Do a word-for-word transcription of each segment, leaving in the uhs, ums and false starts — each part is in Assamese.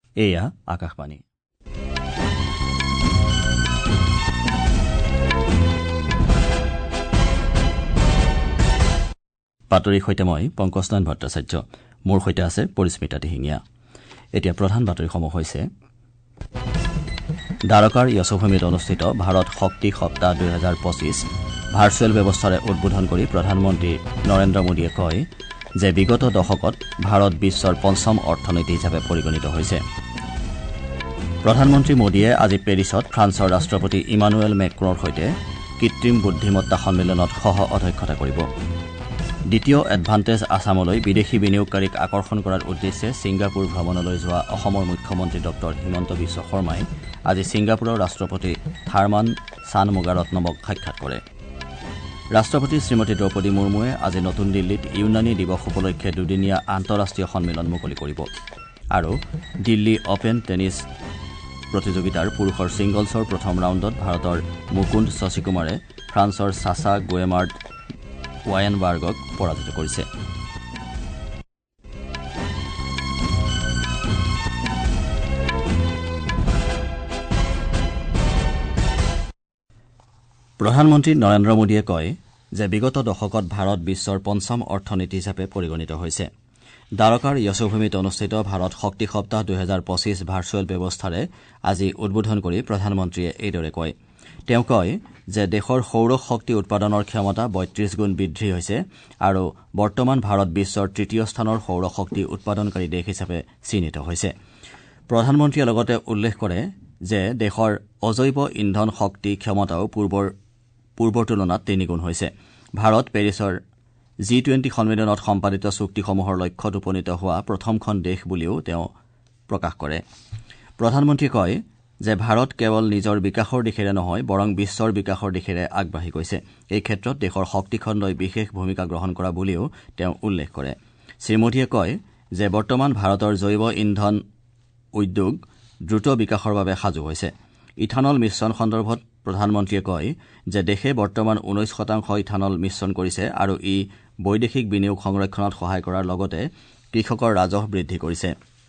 এয়া আকাশবাণী। বাতৰিৰ সৈতে মই পংকজনয়ন ভট্টাচাৰ্য। মোৰ সৈতে আছে পৰিস্মিতা দিহিঙীয়া। এতিয়া প্ৰধান বাতৰিসমূহ হৈছে দ্বাৰকাৰ য়শোভূমিত অনুষ্ঠিত ভাৰত শক্তি সপ্তাহ দুহেজাৰ পঁচিছ ভাৰ্চুৱেল ব্যৱস্থাৰে উদ্বোধন কৰি প্ৰধানমন্ত্ৰী নৰেন্দ্ৰ মোদীয়ে কয় যে বিগত দশকত ভাৰত বিশ্বৰ পঞ্চম অৰ্থনীতি হিচাপে পৰিগণিত হৈছে। প্ৰধানমন্ত্ৰী মোদীয়ে আজি পেৰিছত ফ্ৰান্সৰ ৰাষ্ট্ৰপতি ইমানুৱেল মেক্ৰৰ সৈতে কৃত্ৰিম বুদ্ধিমত্তা সন্মিলনত সহ অধ্যক্ষতা কৰিব। দ্বিতীয় এডভান্টেজ আছামলৈ বিদেশী বিনিয়োগকাৰীক আকৰ্ষণ কৰাৰ উদ্দেশ্যে ছিংগাপুৰ ভ্ৰমণলৈ যোৱা অসমৰ মুখ্যমন্ত্ৰী ডঃ হিমন্ত বিশ্ব শৰ্মাই আজি ছিংগাপুৰৰ ৰাষ্ট্ৰপতি থাৰ্মান চানমুগাৰত্নমক সাক্ষাৎ কৰে। ৰাষ্ট্ৰপতি শ্ৰীমতী দ্ৰৌপদী মুৰ্মুৱে আজি নতুন দিল্লীত ইউনানী দিৱস উপলক্ষে দুদিনীয়া আন্তঃৰাষ্ট্ৰীয় সন্মিলন মুকলি কৰিব। আৰু দিল্লী অপেন টেনিছ প্ৰতিযোগিতাৰ পুৰুষৰ ছিংগলছৰ প্ৰথম ৰাউণ্ডত ভাৰতৰ মুকুন্দ শশীকুমাৰে ফ্ৰান্সৰ চাচা গুৱেমাৰ্ড ৱায়েনবাৰ্গক পৰাজিত কৰিছে। প্ৰধানমন্ত্ৰী নৰেন্দ্ৰ মোদীয়ে কয় যে বিগত দশকত ভাৰত বিশ্বৰ পঞ্চম অৰ্থনীতি হিচাপে পৰিগণিত হৈছে। দ্বাৰকাৰ য়শোভূমিত অনুষ্ঠিত ভাৰত শক্তি সপ্তাহ দুহেজাৰ পঁচিছ ভাৰ্চুৱেল ব্যৱস্থাৰে আজি উদ্বোধন কৰি প্ৰধানমন্ত্ৰীয়ে এইদৰে কয়। তেওঁ কয় যে দেশৰ সৌৰ শক্তি উৎপাদনৰ ক্ষমতা বত্ৰিশ গুণ বৃদ্ধি হৈছে আৰু বৰ্তমান ভাৰত বিশ্বৰ তৃতীয় স্থানৰ সৌৰ শক্তি উৎপাদনকাৰী দেশ হিচাপে চিহ্নিত হৈছে। প্ৰধানমন্ত্ৰীয়ে লগতে উল্লেখ কৰে যে দেশৰ অজৈব ইন্ধন শক্তি ক্ষমতাও পূৰ্বৰ পূৰ্বৰ তুলনাত তিনিগুণ হৈছে। ভাৰত পেৰিছৰ জি টুৱেণ্টি সন্মিলনত সম্পাদিত চুক্তিসমূহৰ লক্ষ্যত উপনীত হোৱা প্ৰথমখন দেশ বুলিও তেওঁ প্ৰকাশ কৰে। প্ৰধানমন্ত্ৰীয়ে কয় যে ভাৰত কেৱল নিজৰ বিকাশৰ দিশেৰে নহয় বৰং বিশ্বৰ বিকাশৰ দিশেৰে আগবাঢ়ি গৈছে। এই ক্ষেত্ৰত দেশৰ শক্তিখণ্ডই বিশেষ ভূমিকা গ্ৰহণ কৰা বুলিও তেওঁ উল্লেখ কৰে। শ্ৰীমোদীয়ে কয় যে বৰ্তমান ভাৰতৰ জৈৱ ইন্ধন উদ্যোগ দ্ৰুত বিকাশৰ বাবে সাজু হৈছে। ইথানল মিশ্ৰণ সন্দৰ্ভত প্ৰধানমন্ত্ৰীয়ে কয় যে দেশে বৰ্তমান ঊনৈশ শতাংশ ইথানল মিশ্ৰণ কৰিছে আৰু ই বৈদেশিক বিনিয়োগ সংৰক্ষণত সহায় কৰাৰ লগতে কৃষকৰ ৰাজহ বৃদ্ধি কৰিছে।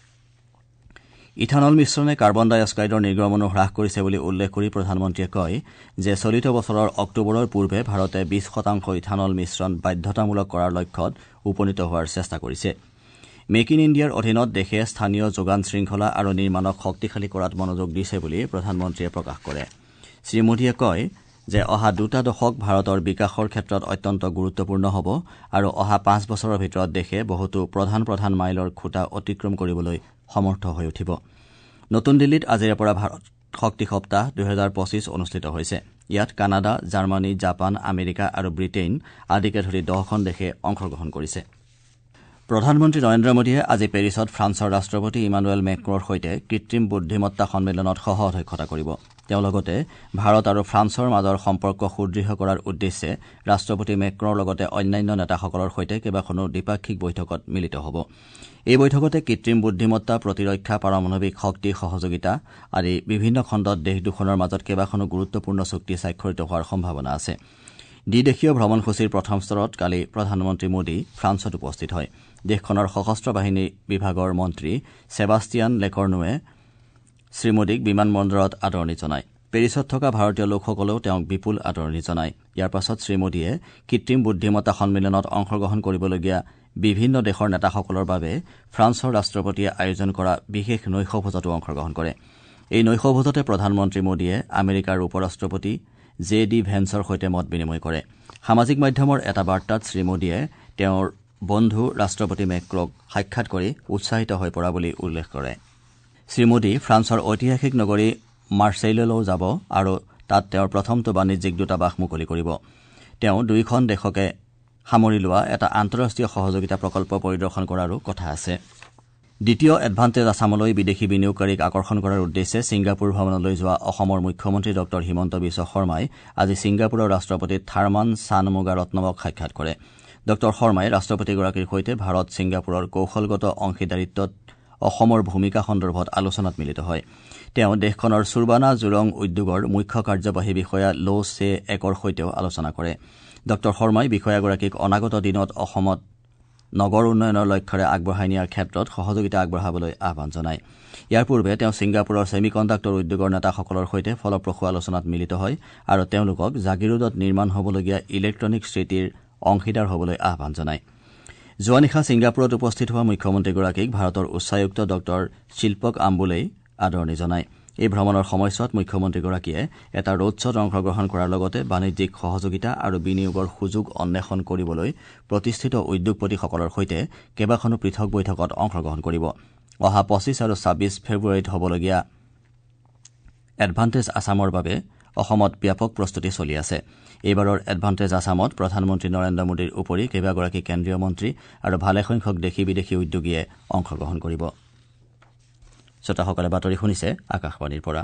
ইথানল মিশ্ৰণে কাৰ্বন ডাই অক্সাইডৰ নিৰ্গমনো হ্ৰাস কৰিছে বুলি উল্লেখ কৰি প্ৰধানমন্ত্ৰীয়ে কয় যে চলিত বছৰৰ অক্টোবৰৰ পূৰ্বে ভাৰতে বিশ শতাংশ ইথানল মিশ্ৰণ বাধ্যতামূলক কৰাৰ লক্ষ্যত উপনীত হোৱাৰ চেষ্টা কৰিছে। মেক ইন ইণ্ডিয়াৰ অধীনত দেশে স্থানীয় যোগান শৃংখলা আৰু নিৰ্মাণক শক্তিশালী কৰাত মনোযোগ দিছে বুলি প্ৰধানমন্ত্ৰীয়ে প্ৰকাশ কৰে। শ্ৰীমোদীয়ে কয় যে অহা দুটা দশক ভাৰতৰ বিকাশৰ ক্ষেত্ৰত অত্যন্ত গুৰুত্বপূৰ্ণ হ'ব আৰু অহা পাঁচ বছৰৰ ভিতৰত দেশে বহুতো প্ৰধান প্ৰধান মাইলৰ খুঁটা অতিক্ৰম কৰিবলৈ সমৰ্থ হৈ উঠিব। নতুন দিল্লীত আজিৰে পৰা ভাৰত শক্তি সপ্তাহ দুহেজাৰ পঁচিছ অনুষ্ঠিত হৈছে। ইয়াত কানাডা, জাৰ্মানী, জাপান, আমেৰিকা আৰু ব্ৰিটেইন আদিকে ধৰি দহখন দেশে অংশগ্ৰহণ কৰিছে। প্ৰধানমন্ত্ৰী নৰেন্দ্ৰ মোদীয়ে আজি পেৰিছত ফ্ৰান্সৰ ৰাষ্ট্ৰপতি ইমানুৱেল মেক্ৰৰ সৈতে কৃত্ৰিম বুদ্ধিমত্তা সন্মিলনত সহ অধ্যক্ষতা কৰিব। তেওঁ লগতে ভাৰত আৰু ফ্ৰান্সৰ মাজৰ সম্পৰ্ক সুদৃঢ় কৰাৰ উদ্দেশ্যে ৰাষ্ট্ৰপতি মেক্ৰৰ লগতে অন্যান্য নেতাসকলৰ সৈতে কেইবাখনো দ্বিপাক্ষিক বৈঠকত মিলিত হ'ব। এই বৈঠকতে কৃত্ৰিম বুদ্ধিমত্তা, প্ৰতিৰক্ষা, পাৰমাণৱিক শক্তি সহযোগিতা আদি বিভিন্ন খণ্ডত দেশ দুখনৰ মাজত কেইবাখনো গুৰুত্বপূৰ্ণ চুক্তি স্বাক্ষৰিত হোৱাৰ সম্ভাৱনা আছে। দ্বিদেশীয় ভ্ৰমণসূচীৰ প্ৰথম স্তৰত কালি প্ৰধানমন্ত্ৰী মোদী ফ্ৰান্সত উপস্থিত হয়। দেশখনৰ সশস্ত্ৰ বাহিনী বিভাগৰ মন্ত্ৰী ছেবাষ্টিয়ান লেকৰ্নুৱে শ্ৰীমোদীক বিমানবন্দৰত আদৰণি জনায়। পেৰিছত থকা ভাৰতীয় লোকসকলেও তেওঁক বিপুল আদৰণি জনায়। ইয়াৰ পাছত শ্ৰীমোদীয়ে কৃত্ৰিম বুদ্ধিমত্তা সন্মিলনত অংশগ্ৰহণ কৰিবলগীয়া বিভিন্ন দেশৰ নেতাসকলৰ বাবে ফ্ৰান্সৰ ৰাষ্ট্ৰপতিয়ে আয়োজন কৰা বিশেষ নৈশভোজতো অংশগ্ৰহণ কৰে। এই নৈশভোজতে প্ৰধানমন্ত্ৰী মোদীয়ে আমেৰিকাৰ উপ ৰাষ্ট্ৰপতি জে ডি ভেন্সৰ সৈতে মত বিনিময় কৰে। সামাজিক মাধ্যমৰ এটা বাৰ্তাত শ্ৰীমোদীয়ে তেওঁৰ বন্ধু ৰাষ্ট্ৰপতি মেক্ৰক সাক্ষাৎ কৰি উৎসাহিত হৈ পৰা বুলি উল্লেখ কৰে। শ্ৰীমোদী ফ্ৰান্সৰ ঐতিহাসিক নগৰী মাৰ্চেইললৈও যাব আৰু তাত তেওঁৰ প্ৰথমটো বাণিজ্যিক দূতাবাস মুকলি কৰিব। তেওঁ দুয়োখন দেশকে সামৰি লোৱা এটা আন্তঃৰাষ্ট্ৰীয় সহযোগিতা প্ৰকল্প পৰিদৰ্শন কৰাৰো কথা আছে। দ্বিতীয় এডভান্টেজ আছামলৈ বিদেশী বিনিয়োগকাৰীক আকৰ্ষণ কৰাৰ উদ্দেশ্যে ছিংগাপুৰ ভ্ৰমণলৈ যোৱা অসমৰ মুখ্যমন্ত্ৰী ডঃ হিমন্ত বিশ্ব শৰ্মাই আজি ছিংগাপুৰৰ ৰাষ্ট্ৰপতি থাৰ্মান চানমুগাৰত্নমক সাক্ষাৎ কৰে। ডঃ শৰ্মাই ৰাষ্ট্ৰপতিগৰাকীৰ সৈতে ভাৰত ছিংগাপুৰৰ কৌশলগত অংশীদাৰিত্বত অসমৰ ভূমিকা সন্দৰ্ভত আলোচনাত মিলিত হয়। তেওঁ দেশখনৰ চুৰবানা জুৰং উদ্যোগৰ মুখ্য কাৰ্যবাহী বিষয়া লো ছে একৰ সৈতেও আলোচনা কৰে। ডঃ শৰ্মাই বিষয়াগৰাকীক অনাগত দিনত অসমত নগৰ উন্নয়নৰ লক্ষ্যৰে আগবঢ়াই নিয়াৰ ক্ষেত্ৰত সহযোগিতা আগবঢ়াবলৈ আহ্বান জনায়। ইয়াৰ পূৰ্বে তেওঁ ছিংগাপুৰৰ ছেমি কণ্ডাক্টৰ উদ্যোগৰ নেতাসকলৰ সৈতে ফলপ্ৰসূ আলোচনাত মিলিত হয় আৰু তেওঁলোকক জাগিৰোডত নিৰ্মাণ হ'বলগীয়া ইলেক্ট্ৰনিক চিটিৰ অংশীদাৰ হ'বলৈ আহ্বান জনায়। যোৱা নিশা ছিংগাপুৰত উপস্থিত হোৱা মুখ্যমন্ত্ৰীগৰাকীক ভাৰতৰ উচ্চায়ুক্ত ডঃ শিল্পক আম্বুলেই আদৰণি জনায়। এই ভ্ৰমণৰ সময়ছোৱাত মুখ্যমন্ত্ৰীগৰাকীয়ে এটা ৰোড শ্বত অংশগ্ৰহণ কৰাৰ লগতে বাণিজ্যিক সহযোগিতা আৰু বিনিয়োগৰ সুযোগ অন্বেষণ কৰিবলৈ প্ৰতিষ্ঠিত উদ্যোগপতিসকলৰ সৈতে কেইবাখনো পৃথক বৈঠকত অংশগ্ৰহণ কৰিব। অহা পঁচিছ আৰু ছাব্বিছ ফেব্ৰুৱাৰীত হ'বলগীয়া এডভান্টেজ আছামৰ বাবে অসমত ব্যাপক প্ৰস্তুতি চলি আছে। এইবাৰৰ এডভান্টেজ আছামত প্ৰধানমন্ত্ৰী নৰেন্দ্ৰ মোদীৰ উপৰি কেইবাগৰাকী কেন্দ্ৰীয় মন্ত্ৰী আৰু ভালেসংখ্যক দেশী বিদেশী উদ্যোগীয়ে অংশগ্ৰহণ কৰিব। শ্ৰোতাসকলে বাতৰি শুনিছে আকাশবাণীৰ পৰা।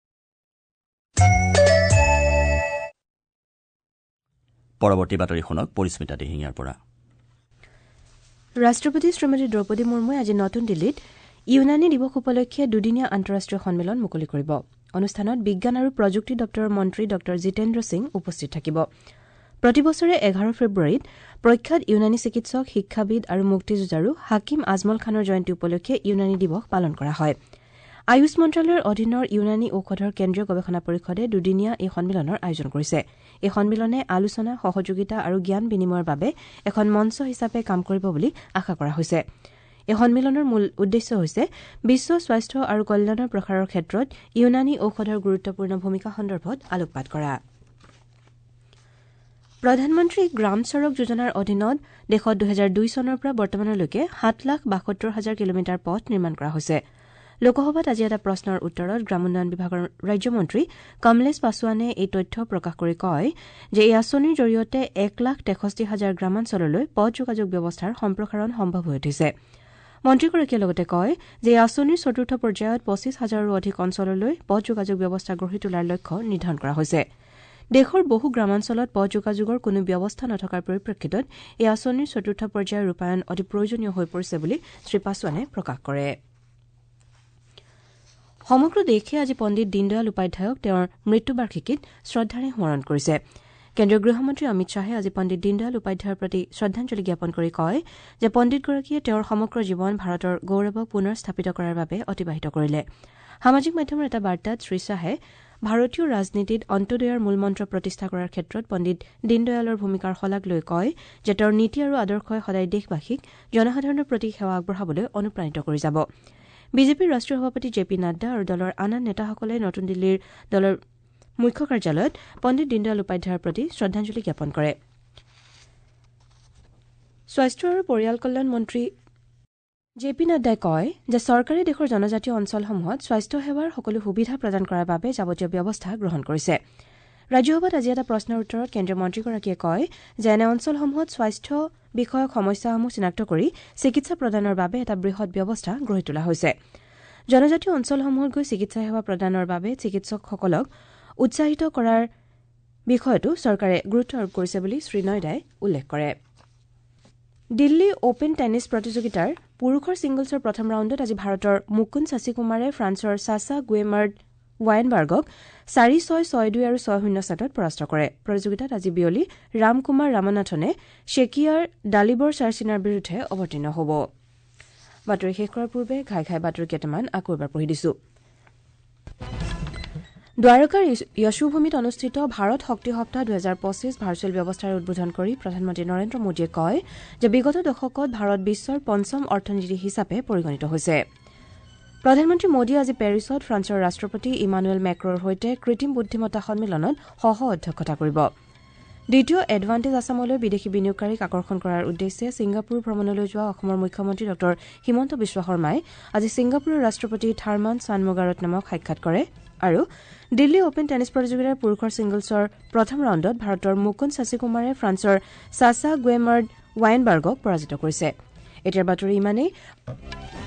পৰৱৰ্তী বাতৰি শুনক পৰিস্মিতা দিহিঙীয়াৰ পৰা। ৰাষ্ট্ৰপতি শ্ৰীমতী দ্ৰৌপদী মুৰ্মুৱে আজি নতুন দিল্লীত ইউনানী দিৱস উপলক্ষে দুদিনীয়া আন্তঃৰাষ্ট্ৰীয় সন্মিলন মুকলি কৰিব। অনুষ্ঠানত বিজ্ঞান আৰু প্ৰযুক্তি দপ্তৰৰ মন্ত্ৰী ড জিতেন্দ্ৰ সিং উপস্থিত থাকিব। প্ৰতিবছৰে এঘাৰ ফেব্ৰুৱাৰীত প্ৰখ্যাত ইউনানী চিকিৎসক, শিক্ষাবিদ আৰু মুক্তিযুঁজাৰু হাকিম আজমল খানৰ জয়ন্তী উপলক্ষে ইউনানী দিৱস পালন কৰা হয়। আয়ুষ মন্ত্ৰালয়ৰ অধীনৰ ইউনানী ঔষধৰ কেন্দ্ৰীয় গৱেষণা পৰিষদে দুদিনীয়া এই সন্মিলনৰ আয়োজন কৰিছে। এই সন্মিলনে আলোচনা, সহযোগিতা আৰু জ্ঞান বিনিময়ৰ বাবে এখন মঞ্চ হিচাপে কাম কৰিব বুলি আশা কৰা হৈছে। এই সন্মিলনৰ মূল উদ্দেশ্য হৈছে বিশ্ব স্বাস্থ্য আৰু কল্যাণৰ প্ৰসাৰৰ ক্ষেত্ৰত ইউনানী ঔষধৰ গুৰুত্বপূৰ্ণ ভূমিকা সন্দৰ্ভত আলোকপাত কৰা। প্ৰধানমন্ত্ৰী গ্ৰাম চড়ক যোজনাৰ অধীনত দেশত দুহেজাৰ দুই চনৰ পৰা বৰ্তমানলৈকে সাত লাখ বাসত্তৰ হাজাৰ কিলোমিটাৰ পথ নিৰ্মাণ কৰা হৈছে। লোকসভাত আজি এটা প্ৰশ্নৰ উত্তৰত গ্ৰাম উন্নয়ন বিভাগৰ ৰাজ্যমন্ত্ৰী কমলেশ পাছোৱানে এই তথ্য প্ৰকাশ কৰি কয় যে এই আঁচনিৰ জৰিয়তে এক লাখ তেষষ্ঠি হাজাৰ গ্ৰামাঞ্চললৈ পথ যোগাযোগ ব্যৱস্থাৰ সম্প্ৰসাৰণ সম্ভৱ হৈ উঠিছে। মন্ত্ৰীগৰাকীয়ে লগতে কয় যে এই আঁচনিৰ চতুৰ্থ পৰ্যায়ত পঁচিছ হাজাৰৰো অধিক অঞ্চললৈ পথ যোগাযোগ ব্যৱস্থা গঢ়ি তোলাৰ লক্ষ্য নিৰ্ধাৰণ কৰা হৈছে। দেশৰ বহু গ্ৰামাঞ্চলত পথ যোগাযোগৰ কোনো ব্যৱস্থা নথকাৰ পৰিপ্ৰেক্ষিতত এই আঁচনিৰ চতুৰ্থ পৰ্যায়ৰ ৰূপায়ণ অতি প্ৰয়োজনীয় হৈ পৰিছে বুলি শ্ৰীপাছোৱানে প্ৰকাশ কৰে। সমগ্ৰ দেশে আজি পণ্ডিত দীনদয়াল উপাধ্যায়ক তেওঁৰ মৃত্যুবাৰ্ষিকীত শ্ৰদ্ধাৰে স্মৰণ কৰিছে। কেন্দ্ৰীয় গৃহমন্ত্ৰী অমিত শ্বাহে আজি পণ্ডিত দীনদয়াল উপাধ্যায়ৰ প্ৰতি শ্ৰদ্ধাঞ্জলি জ্ঞাপন কৰি কয় যে পণ্ডিতগৰাকীয়ে তেওঁৰ সমগ্ৰ জীৱন ভাৰতৰ গৌৰৱক পুনৰ স্থাপিত কৰাৰ বাবে অতিবাহিত কৰিলে। সামাজিক মাধ্যমৰ এটা বাৰ্তাত শ্ৰীশ্বাহে ভাৰতীয় ৰাজনীতিত অন্ত্যোদয়ৰ মূলমন্ত্ৰ প্ৰতিষ্ঠা কৰাৰ ক্ষেত্ৰত পণ্ডিত দীনদয়ালৰ ভূমিকাৰ শলাগ লৈ কয় যে তেওঁৰ নীতি আৰু আদৰ্শই সদায় দেশবাসীক জনসাধাৰণৰ প্ৰতি সেৱা আগবঢ়াবলৈ অনুপ্ৰাণিত কৰি যাব। বিজেপিৰ ৰাষ্ট্ৰীয় সভাপতি জে পি নাড্ডা আৰু দলৰ আন আন নেতাসকলে নতুন দিল্লীৰ দলৰ মুখ্য কাৰ্যালয়ত পণ্ডিত দীনদয়াল উপাধ্যায়ৰ প্ৰতি শ্ৰদ্ধাঞ্জলি জ্ঞাপন কৰে। স্বাস্থ্য আৰু পৰিয়াল কল্যাণ মন্ত্ৰী জে পি নাড্ডাই কয় যে চৰকাৰে দেশৰ জনজাতীয় অঞ্চলসমূহত স্বাস্থ্য সেৱাৰ সকলো সুবিধা প্ৰদান কৰাৰ বাবে যাৱতীয় ব্যৱস্থা গ্ৰহণ কৰিছে। ৰাজ্যসভাত আজি এটা প্ৰশ্নৰ উত্তৰত কেন্দ্ৰীয় মন্ত্ৰীগৰাকীয়ে কয় যে এনে অঞ্চলসমূহত স্বাস্থ্য বিষয়ক সমস্যাসমূহ চিনাক্ত কৰি চিকিৎসা প্ৰদানৰ বাবে এটা বৃহৎ ব্যৱস্থা গঢ়ি তোলা হৈছে। জনজাতীয় অঞ্চলসমূহত গৈ চিকিৎসা সেৱা প্ৰদানৰ বাবে চিকিৎসকসকলক উৎসাহিত কৰাৰ বিষয়টো চৰকাৰে গুৰুত্ব আৰোপ কৰিছে বুলি শ্ৰীনাইডাই উল্লেখ কৰে। দিল্লী অপেন টেনিছ প্ৰতিযোগিতাৰ পুৰুষৰ ছিংগলছৰ প্ৰথম ৰাউণ্ডত আজি ভাৰতৰ মুকুন্দ শশীকুমাৰে ফ্ৰান্সৰ ছাছা গুৱেমাৰ্ড ৱাইনবাৰ্গক চাৰি ছয় ছয় দুই আৰু ছয় শূন্য ছেটত পৰাস্ত কৰে। প্ৰতিযোগিতাত আজি বিয়লি ৰাম কুমাৰ ৰামনাথনে শেকিয়াৰ ডালিবৰ চাৰ্চিনাৰ বিৰুদ্ধে অৱতীৰ্ণ হ'ব। বাতৰি শেষ কৰাৰ পূৰ্বে ঘাই ঘাই বাতৰি কেইটামান আকৌ এবাৰ পঢ়ি দিছো। দ্বাৰকাৰ য়শোভূমিত অনুষ্ঠিত ভাৰত শক্তি সপ্তাহ দুহেজাৰ পঁচিছ ভাৰ্চুৱেল ব্যৱস্থাৰে উদ্বোধন কৰি প্ৰধানমন্ত্ৰী নৰেন্দ্ৰ মোদীয়ে কয় যে বিগত দশকত ভাৰত বিশ্বৰ পঞ্চম অৰ্থনীতি হিচাপে পৰিগণিত হৈছে। প্ৰধানমন্ত্ৰী মোদীয়ে আজি পেৰিছত ফ্ৰান্সৰ ৰাষ্ট্ৰপতি ইমানুৱেল মেক্ৰৰ সৈতে কৃত্ৰিম বুদ্ধিমত্তা সন্মিলনত সহ অধ্যক্ষতা কৰিব। দ্বিতীয় এডভান্টেজ আছামলৈ বিদেশী বিনিয়োগকাৰীক আকৰ্ষণ কৰাৰ উদ্দেশ্যে ছিংগাপুৰ ভ্ৰমণলৈ যোৱা অসমৰ মুখ্যমন্ত্ৰী ড হিমন্ত বিশ্ব শৰ্মাই আজি ছিংগাপুৰৰ ৰাষ্ট্ৰপতি থাৰ্মান চানমুগাৰত্নমক সাক্ষাৎ কৰে আৰু দিল্লী অপেন টেনিছ প্ৰতিযোগিতাৰ পুৰুষৰ ছিংগলছৰ প্ৰথম ৰাউণ্ডত ভাৰতৰ মুকুন্দ শশীকুমাৰে ফ্ৰান্সৰ ছাছা গুৱেমাৰ্ড ৱাইনবাৰ্গক পৰাজিত কৰিছে। এতিয়াৰ বাতৰি ইমানেই।